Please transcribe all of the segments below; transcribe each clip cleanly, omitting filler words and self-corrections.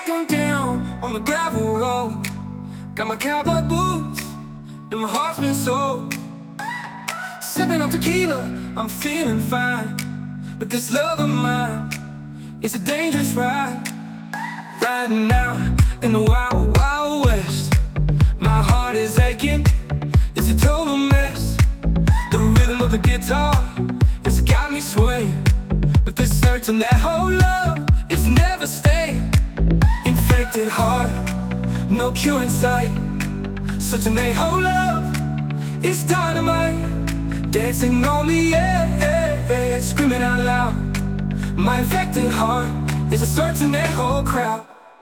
Walking down on the gravel road, got my cowboy boots and my heart's been sold. Sipping on tequila, I'm feeling fine, but this love of mine is a dangerous ride. Riding out in the wild, wild west, my heart is aching, it's a total mess. The rhythm of the guitar, it's got me swaying, but this certain that whole love is never staying. Infected heart, no cure in sight, such an a-hole love, it's dynamite. Dancing on the edge, screaming out loud. My infected heart is a certain a-hole crowd.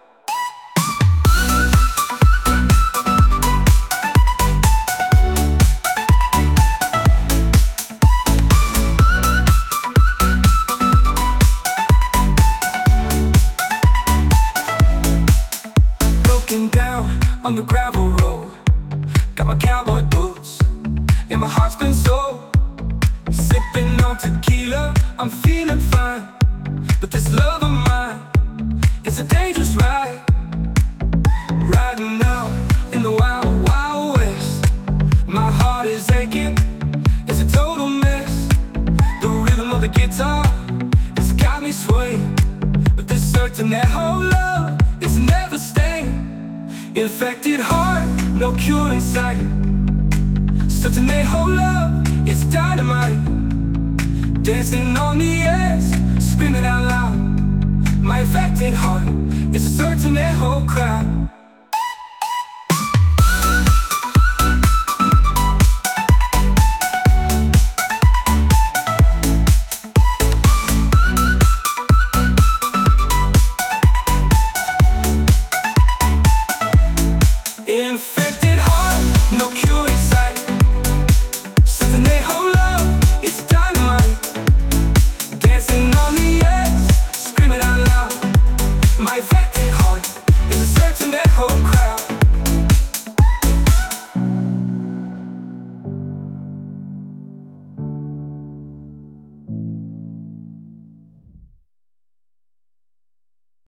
Broken down on the gravel road, got my cowboy boots and my heart's been sold. Sipping on tequila, I'm feeling fine, but this love of mine is a dangerous ride. Riding out in the wild, wild west, my heart is aching, it's a total mess. The rhythm of the guitar, it's got me swaying, but this certain that whole love is never staying. Infected heart, no cure in sight, such an a-hole love, it's dynamite. Dancing on the edge, screaming out loud. My infected heart is a certain a-hole crowd.